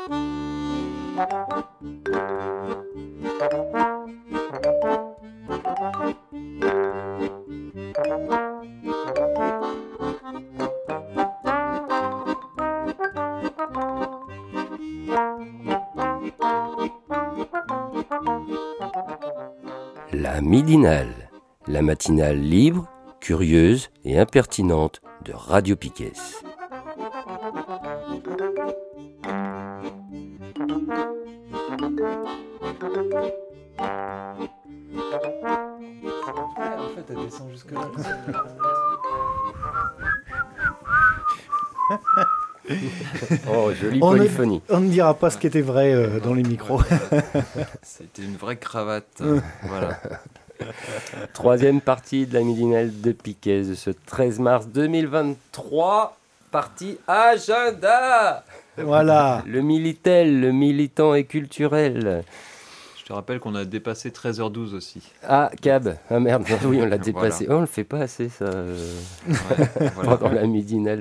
La midinale, la matinale libre, curieuse et impertinente de Radio Piquet. En fait, elle descend jusque-là. Oh, jolie polyphonie. On ne dira pas ce qui était vrai dans les micros. C'était une vraie cravate. Voilà. Troisième partie de la midinale de Piquet de ce 13 mars 2023. Partie agenda. Voilà. Le Minitel, le militant et culturel. Je te rappelle qu'on a dépassé 13h12 aussi. Ah, Cab. Ah merde, oui, on l'a dépassé. Voilà. Oh, on le fait pas assez, ça, Ouais, voilà. pendant la midinale.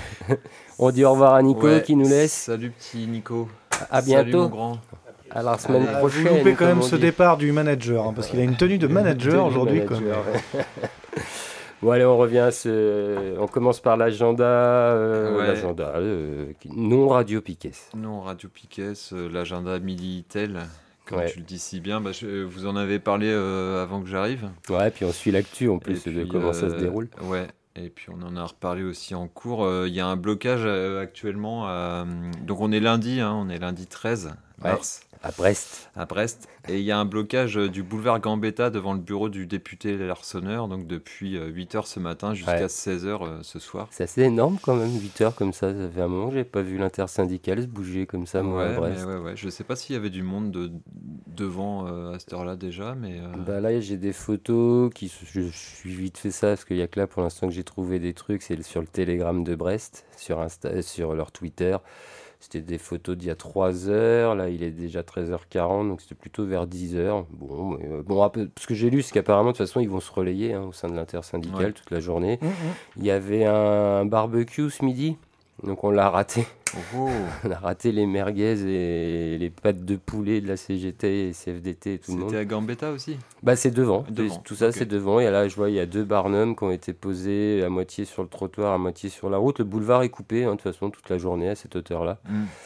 On dit au revoir à Nico Ouais, qui nous laisse. Salut petit Nico. À Salut mon bientôt. grand. À la semaine Vous prochaine. loupez quand même comme on ce dit. départ du manager, parce qu'il a une tenue de manager aujourd'hui. Manager, ouais. Bon, allez, on revient à on commence par l'agenda. Ouais. L'agenda non Radio Piquet. Non, Radio Piquet, l'agenda Midi-Tel, comme Ouais. tu le dis si bien. Vous en avez parlé avant que j'arrive. Ouais, puis on suit l'actu en plus Et de puis, comment ça se déroule. Ouais. Et puis on en a reparlé aussi en cours. Il y a un blocage actuellement. Donc on est lundi 13 mars. À Brest. À Brest. Et il y a un blocage du boulevard Gambetta devant le bureau du député Larsonneur, donc depuis 8h ce matin jusqu'à 16h ce soir. C'est assez énorme quand même, 8 heures comme ça. Ça fait un moment que j'ai pas vu l'intersyndicale se bouger comme ça, moi, à Brest. Ouais. Je sais pas s'il y avait du monde devant à cette heure-là déjà, mais... Bah là, j'ai des photos je suis vite fait ça parce qu'il y a que là pour l'instant que j'ai trouvé des trucs. C'est sur le Telegram de Brest, sur leur Twitter. C'était des photos d'il y a 3 heures. Là, il est déjà 13h40, donc c'était plutôt vers 10h. Bon, ce que j'ai lu, c'est qu'apparemment, de toute façon, ils vont se relayer au sein de l'intersyndicale toute la journée. Il y avait un barbecue ce midi, donc on l'a raté. Oh. On a raté les merguez et les pâtes de poulet de la CGT et CFDT et tout le monde. C'était à Gambetta aussi? Bah, c'est devant. Tout ça, ok. c'est devant. Et là, je vois, il y a 2 barnums qui ont été posés à moitié sur le trottoir, à moitié sur la route. Le boulevard est coupé, de toute façon, toute la journée à cette hauteur-là.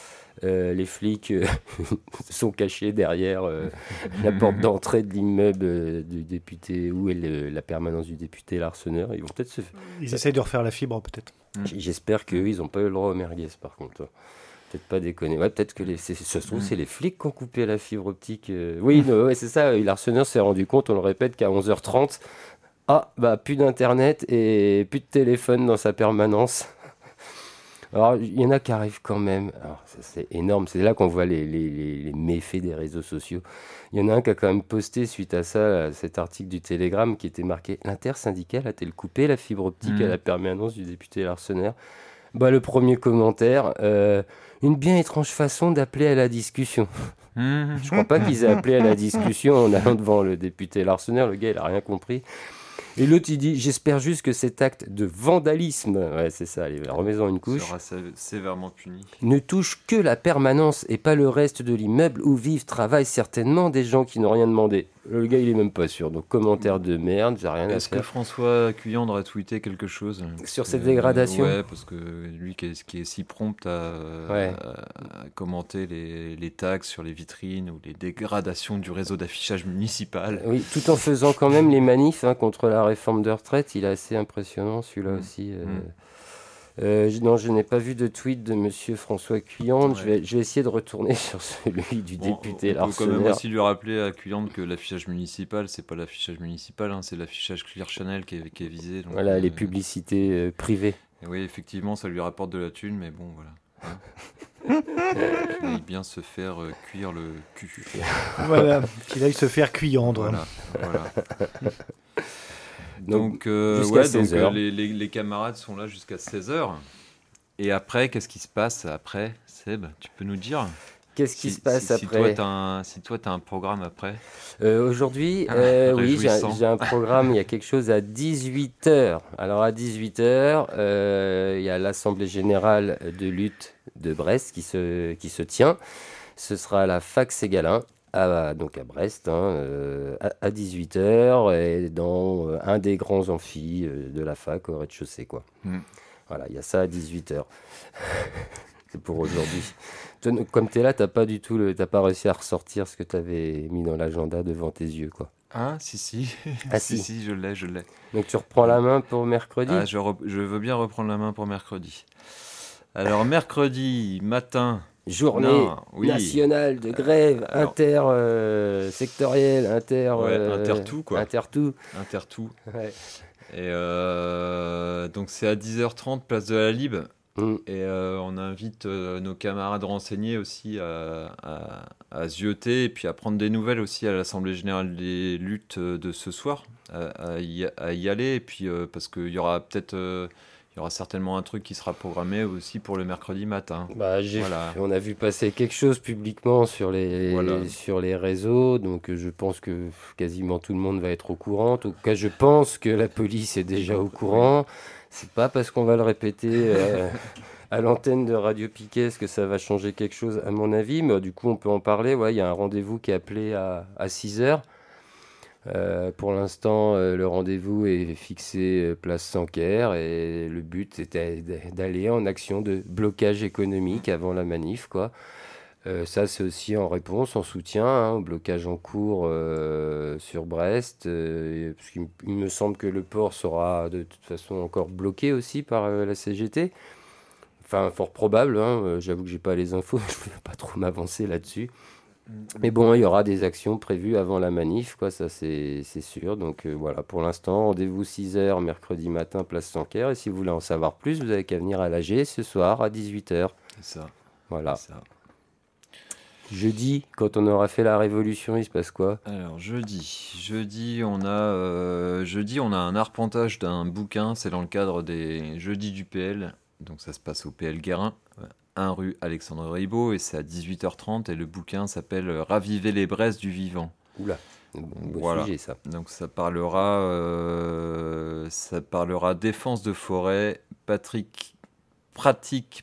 Les flics sont cachés derrière la porte d'entrée de l'immeuble du député, où est la permanence du député Larsonneur. Ils vont peut-être Ils essayent de refaire la fibre, peut-être. J'espère qu'eux, ils n'ont pas eu le droit aux merguez, par contre. Peut-être pas déconner. Ouais, peut-être que ça se trouve, c'est les flics qui ont coupé la fibre optique. Oui, ouais, c'est ça. Larsonneur s'est rendu compte, on le répète, qu'à 11h30, plus d'internet et plus de téléphone dans sa permanence. Alors, il y en a qui arrivent quand même. Alors, ça, c'est énorme. C'est là qu'on voit les méfaits des réseaux sociaux. Il y en a un qui a quand même posté suite à ça, cet article du Télégramme qui était marqué « L'intersyndicale a-t-elle coupé la fibre optique à la permanence du député Larsonneur ?» Le premier commentaire, une bien étrange façon d'appeler à la discussion. Je crois pas qu'ils aient appelé à la discussion en allant devant le député Larsonneur. Le gars, il a rien compris. Et l'autre, il dit « J'espère juste que cet acte de vandalisme, ouais, c'est ça, allez, remets-en une couche, sera sévèrement puni. Ne touche que la permanence et pas le reste de l'immeuble où vivent, travaillent certainement des gens qui n'ont rien demandé. » Le gars, il est même pas sûr. Donc, commentaire de merde, j'ai rien à faire. Est-ce que François Cuyandre a tweeté quelque chose sur cette dégradation? Ouais, parce que lui qui est si prompt à commenter les tags sur les vitrines ou les dégradations du réseau d'affichage municipal. Oui, tout en faisant quand même les manifs contre la réforme de retraite. Il est assez impressionnant, celui-là aussi. Non, je n'ai pas vu de tweet de monsieur François Cuyandre. Ouais. Je vais essayer de retourner sur celui du député Larsonneur. On peut quand même Larsonneur. aussi lui rappeler à Cuyandre que l'affichage municipal, c'est pas l'affichage municipal, c'est l'affichage Clear Channel qui est visé. Donc, Voilà, les publicités privées. Et oui, effectivement, ça lui rapporte de la thune, mais bon, voilà. Qu'il aille bien se faire cuire le cul. Voilà, qu'il aille se faire Cuyandre. Voilà. Donc, jusqu'à 16h. Les camarades sont là jusqu'à 16h. Et après, qu'est-ce qui se passe après, Seb? Tu peux nous dire? Qu'est-ce qui se passe après? Si toi, tu as un programme après. Aujourd'hui, oui, j'ai un programme, il y a quelque chose à 18h. Alors à 18h, il y a l'Assemblée générale de lutte de Brest qui se tient. Ce sera à la fac Ségalin, donc à Brest, à 18h, et dans un des grands amphis de la fac au rez-de-chaussée, quoi. Voilà, il y a ça à 18h. C'est pour aujourd'hui. Comme tu es là, t'as pas réussi à ressortir ce que tu avais mis dans l'agenda devant tes yeux, quoi. Ah, si. Ah, si, je l'ai. Donc tu reprends la main pour mercredi? Ah, je veux bien reprendre la main pour mercredi. Alors, mercredi matin... Journée nationale de grève intersectorielle, inter-tout, quoi. Inter-tout. Ouais. Et donc c'est à 10h30, place de la Lib. Et on invite nos camarades renseignés aussi à zioter et puis à prendre des nouvelles aussi à l'Assemblée Générale des Luttes de ce soir, à y aller. Et puis parce qu'il y aura il y aura certainement un truc qui sera programmé aussi pour le mercredi matin. On a vu passer quelque chose publiquement sur les réseaux, donc je pense que quasiment tout le monde va être au courant. En tout cas, je pense que la police est déjà au courant. C'est pas parce qu'on va le répéter à l'antenne de Radio Piquet que ça va changer quelque chose, à mon avis. Mais du coup, on peut en parler. Ouais, il y a un rendez-vous qui est appelé à 6h. Pour l'instant, le rendez-vous est fixé place Sanquer et le but était d'aller en action de blocage économique avant la manif, quoi. Ça, c'est aussi en réponse, en soutien au blocage en cours sur Brest. Parce qu'il me semble que le port sera de toute façon encore bloqué aussi par la CGT. Enfin, fort probable. J'avoue que j'ai pas les infos, je ne peux pas trop m'avancer là-dessus. Mais bon, il y aura des actions prévues avant la manif, quoi, ça c'est sûr. Donc voilà, pour l'instant, rendez-vous 6h mercredi matin, place Sanquer. Et si vous voulez en savoir plus, vous avez qu'à venir à l'AG ce soir à 18h. C'est ça. Voilà. C'est ça. Jeudi, quand on aura fait la révolution, il se passe quoi? Alors jeudi, on a un arpentage d'un bouquin. C'est dans le cadre des Jeudis du PL. Donc ça se passe au PL Guérin. 1 rue Alexandre Ribot et c'est à 18h30 et le bouquin s'appelle Raviver les braises du vivant. Oula, bon sujet ça. Donc ça parlera défense de forêt, pratique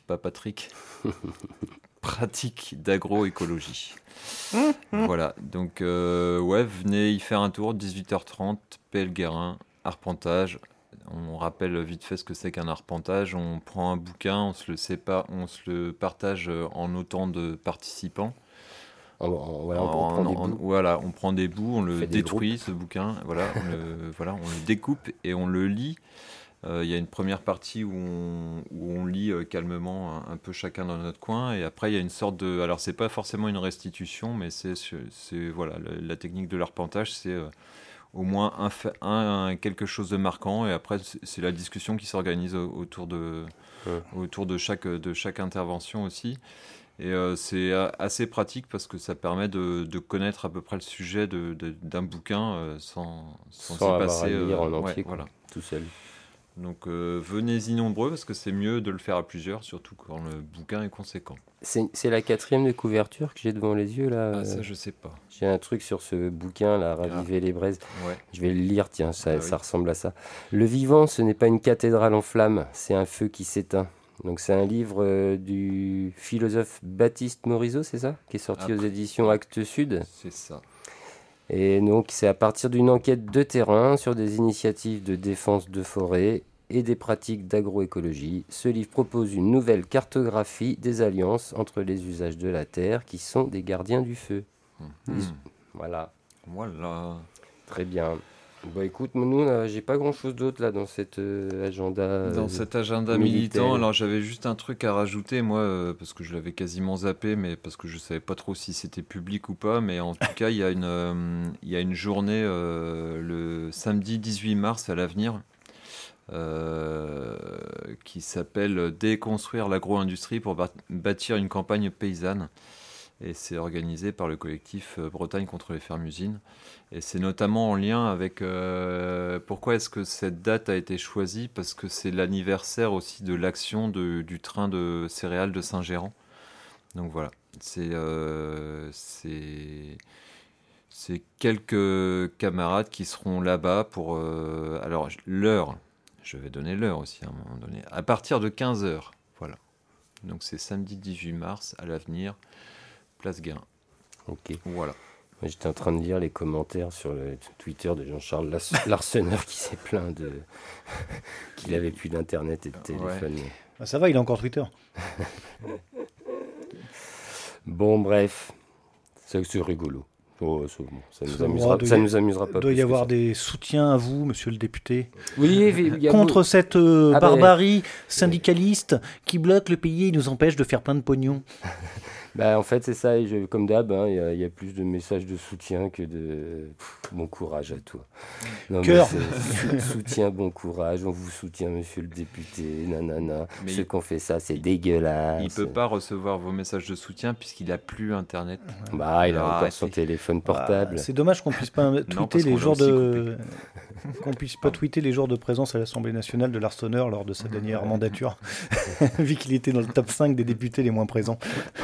d'agroécologie. Voilà, donc venez y faire un tour, 18h30, PL Guérin, arpentage. On rappelle vite fait ce que c'est qu'un arpentage. On prend un bouquin, on se le partage en autant de participants. On prend des bouts, on le détruit ce bouquin, on le découpe et on le lit. Il y a une première partie où on lit calmement un peu chacun dans notre coin, et après il y a une sorte de... Alors c'est pas forcément une restitution, mais c'est la technique de l'arpentage, c'est... au moins quelque chose de marquant, et après c'est la discussion qui s'organise autour de chaque intervention aussi, et c'est assez pratique parce que ça permet de connaître à peu près le sujet d'un bouquin sans y passer à lire en entier, tout seul. Donc venez-y nombreux parce que c'est mieux de le faire à plusieurs, surtout quand le bouquin est conséquent. C'est la 4e de couverture que j'ai devant les yeux là. Ah ça je sais pas. J'ai un truc sur ce bouquin là, Raviver les braises. Ouais. Je vais le lire, tiens, ça ressemble à ça. Le vivant, ce n'est pas une cathédrale en flammes, c'est un feu qui s'éteint. Donc c'est un livre du philosophe Baptiste Morisot, c'est ça? Qui est sorti aux éditions Actes Sud. C'est ça. Et donc c'est à partir d'une enquête de terrain sur des initiatives de défense de forêt et des pratiques d'agroécologie. Ce livre propose une nouvelle cartographie des alliances entre les usages de la terre qui sont des gardiens du feu. Voilà. Très bien. Bon, écoute, nous, j'ai pas grand-chose d'autre là dans cet agenda. Dans cet agenda militant, alors j'avais juste un truc à rajouter, moi, parce que je l'avais quasiment zappé, mais parce que je savais pas trop si c'était public ou pas. Mais en tout cas, il y a une journée le samedi 18 mars à l'Avenir. Qui s'appelle Déconstruire l'agro-industrie pour bâtir une campagne paysanne, et c'est organisé par le collectif Bretagne contre les fermes-usines, et c'est notamment en lien avec pourquoi est-ce que cette date a été choisie, parce que c'est l'anniversaire aussi de l'action du train de céréales de Saint-Géran. Donc voilà, C'est quelques camarades qui seront là-bas pour... alors, l'heure, je vais donner l'heure aussi à un moment donné, à partir de 15h. Voilà. Donc, c'est samedi 18 mars, à l'avenir, Place Guérin. Ok. Voilà. Moi, j'étais en train de lire les commentaires sur le Twitter de Jean-Charles Larseneur qui s'est plaint qu'il n'avait plus d'internet et de téléphone. Ouais. Ah, ça va, il a encore Twitter. Bon, bref, c'est rigolo. Oh, c'est bon. Ça nous amusera pas. Il doit y avoir des soutiens à vous, monsieur le député, Oui, il y a contre cette Ah, barbarie syndicaliste qui bloque le pays et nous empêche de faire plein de pognon. Bah, en fait, c'est ça. Et comme d'hab, hein, il y a plus de messages de soutien que de bon courage à toi. Non, Cœur. Soutien, bon courage. On vous soutient, monsieur le député. Nanana. Mais Ceux qui ont fait ça, c'est dégueulasse. Il ne peut pas recevoir vos messages de soutien puisqu'il n'a plus Internet. Bah, il a Ah, encore son téléphone portable. Ah, c'est dommage qu'on puisse pas tweeter parce les qu'on jours l'a aussi de qu'on puisse pas tweeter les jours de présence à l'Assemblée nationale de Larseneur lors de sa dernière mandature, vu qu'il était dans le top 5 des députés les moins présents.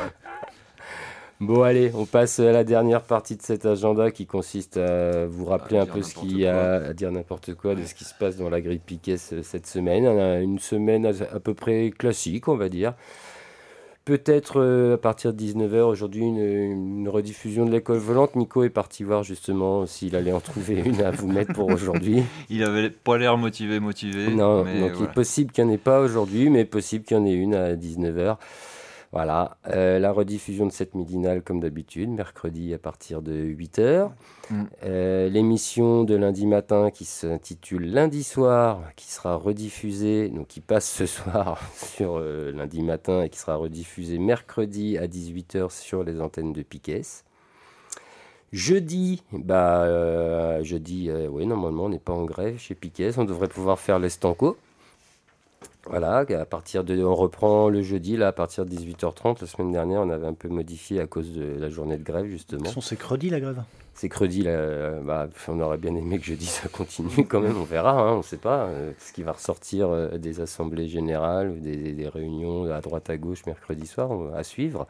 Bon, allez, on passe à la dernière partie de cet agenda qui consiste à vous rappeler un peu ce qu'il y a à dire n'importe quoi de ce qui se passe dans la grille Piquet cette semaine. On a une semaine à peu près classique, on va dire. Peut-être à partir de 19h aujourd'hui une rediffusion de l'école volante. Nico est parti voir justement s'il allait en trouver une à vous mettre pour aujourd'hui. Il avait pas l'air motivé. Non, mais donc il voilà. est possible qu'il n'y en ait pas aujourd'hui, mais possible qu'il y en ait une à 19h. Voilà, la rediffusion de cette midinale comme d'habitude, mercredi à partir de 8h. L'émission de lundi matin qui s'intitule Lundi soir, qui sera rediffusée, donc qui passe ce soir sur lundi matin et qui sera rediffusée mercredi à 18h sur les antennes de Piquet. Jeudi, oui, normalement on n'est pas en grève chez Piquet, on devrait pouvoir faire l'estanco. Voilà, on reprend le jeudi là, à partir de 18h30. La semaine dernière, on avait un peu modifié à cause de la journée de grève, justement. C'est credi la grève. C'est credi, là, on aurait bien aimé que jeudi ça continue quand même, on verra, hein, on ne sait pas ce qui va ressortir des assemblées générales, ou des réunions à droite à gauche mercredi soir, à suivre.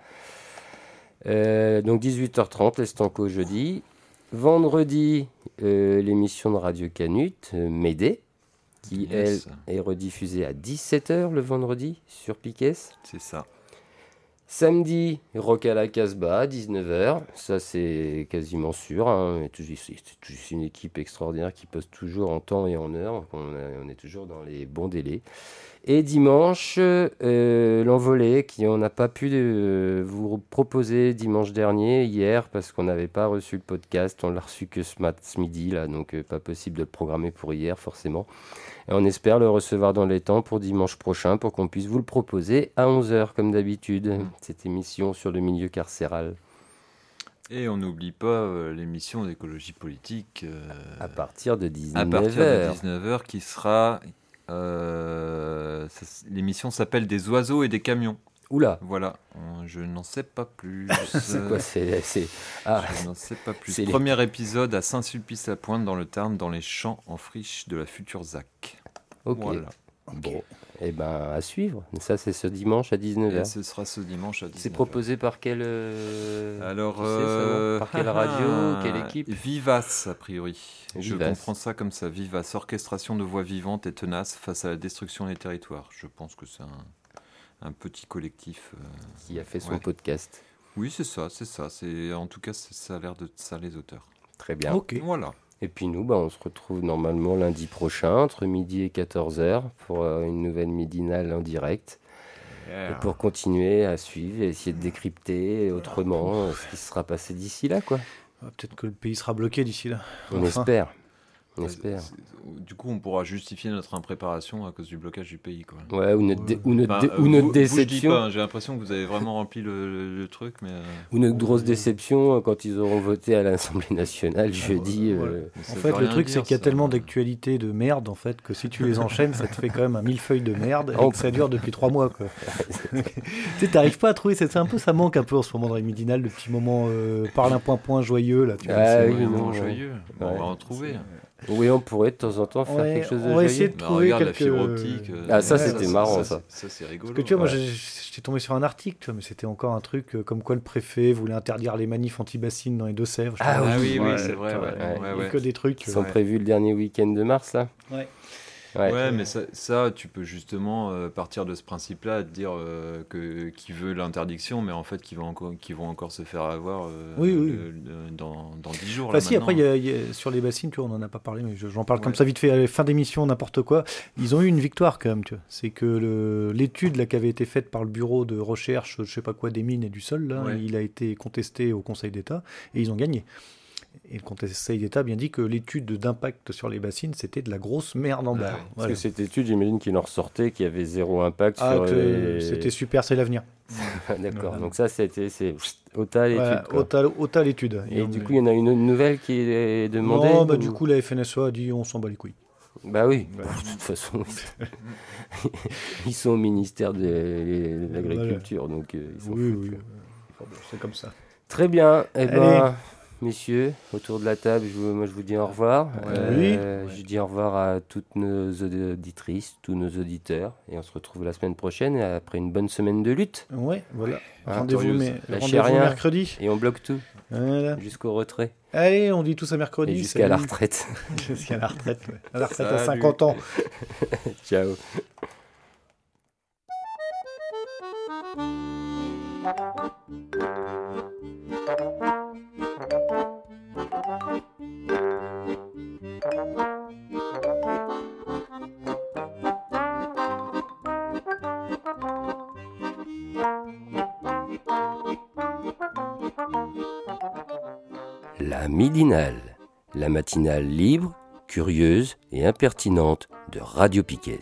Donc 18h30, l'estanco jeudi. Vendredi, l'émission de Radio Canut, Médée, qui, elle, est rediffusée à 17h le vendredi sur Piquet. C'est ça. Samedi, Rock à la Casbah à 19h. Ça, c'est quasiment sûr. Hein. C'est une équipe extraordinaire qui poste toujours en temps et en heure. On est toujours dans les bons délais. Et dimanche, l'envolée, on n'a pas pu vous proposer dimanche dernier, hier, parce qu'on n'avait pas reçu le podcast. On l'a reçu que ce midi, là, donc pas possible de le programmer pour hier, forcément. Et on espère le recevoir dans les temps pour dimanche prochain, pour qu'on puisse vous le proposer à 11h, comme d'habitude, cette émission sur le milieu carcéral. Et on n'oublie pas l'émission d'écologie politique. À partir de 19h. À partir de 19h, qui sera... l'émission s'appelle Des oiseaux et des camions. Oula. Voilà, je n'en sais pas plus. C'est quoi Je n'en sais pas plus. Premier épisode à Saint-Sulpice-la-Pointe, dans le Tarn, dans les champs en friche de la future ZAC. Ok. Voilà. Bon, et ben à suivre. Ça, c'est ce dimanche à 19h. Et ce sera ce dimanche à 19h. C'est proposé par quelle Alors, par quelle radio, quelle équipe? Vivace, a priori. Vivace. Je comprends ça comme ça. Vivace, orchestration de voix vivantes et tenaces face à la destruction des territoires. Je pense que c'est un petit collectif qui a fait son podcast. Oui, c'est ça. En tout cas, ça a l'air de ça les auteurs. Très bien. Ok. Voilà. Et puis nous, on se retrouve normalement lundi prochain, entre midi et 14h, pour une nouvelle midinale en direct. Et pour continuer à suivre et essayer de décrypter autrement ce qui sera passé d'ici là, quoi. Peut-être que le pays sera bloqué d'ici là. On espère. On espère. Du coup, on pourra justifier notre impréparation à cause du blocage du pays, quoi. Ouais, ou notre déception. Vous, je dis pas, j'ai l'impression que vous avez vraiment rempli le truc, mais... Ou notre grosse déception quand ils auront voté à l'Assemblée nationale jeudi. En fait, le truc, c'est qu'il y a tellement d'actualités de merde, en fait, que si tu les enchaînes, ça te fait quand même un millefeuille de merde, et que ça dure depuis 3 mois, quoi. Tu sais, t'arrives pas à trouver, ça manque un peu en ce moment dans les midinales, le petit moment parle un point joyeux, là. Tu vois, oui, non, joyeux. On va en trouver. Oui, on pourrait de temps en temps faire quelque chose de on va joyeux. essayer de trouver regarde quelques... la fibre optique. Ça, c'était marrant, ça. Ça, c'est rigolo. Parce que tu vois, moi, j'étais tombé sur un article, tu vois, mais c'était encore un truc comme quoi le préfet voulait interdire les manifs anti-bassines dans les Deux-Sèvres. Oui, c'est vrai. Il y a que des trucs. Ils sont prévus le dernier week-end de mars, là. Ouais, mais ça, tu peux justement partir de ce principe-là, de dire qui veut l'interdiction, mais en fait, qui vont encore se faire avoir dans 10 jours. Enfin, si, après, sur les bassines, tu vois, on n'en a pas parlé, mais j'en parle comme ça vite fait, à la fin d'émission, n'importe quoi. Ils ont eu une victoire quand même, tu vois. C'est que l'étude là, qui avait été faite par le bureau de recherche, je sais pas quoi, des mines et du sol, là, il a été contesté au Conseil d'État et ils ont gagné. Et le Conseil d'État a bien dit que l'étude d'impact sur les bassines, c'était de la grosse merde en bas. Parce que cette étude, j'imagine qu'il en ressortait, qu'il y avait zéro impact sur c'était super, c'est l'avenir. D'accord, donc ça, c'est OTA l'étude. OTA l'étude. Et du coup, il y en a une nouvelle qui est demandée. Non, du coup, la FNSEA a dit on s'en bat les couilles. Bah oui, de toute façon, ils sont au ministère de l'Agriculture, donc ils sont foutus. C'est comme ça. Très bien, messieurs, autour de la table, moi je vous dis au revoir. Je dis au revoir à toutes nos auditrices, tous nos auditeurs, et on se retrouve la semaine prochaine après une bonne semaine de lutte. Ouais, voilà. Rendez-vous mercredi. Et on bloque tout, jusqu'au retrait. Allez, on dit tous à mercredi. Et jusqu'à la retraite. Jusqu'à la retraite, à la retraite à 50 ans. Ciao. La Midinale, la matinale libre, curieuse et impertinente de Radio Piquet.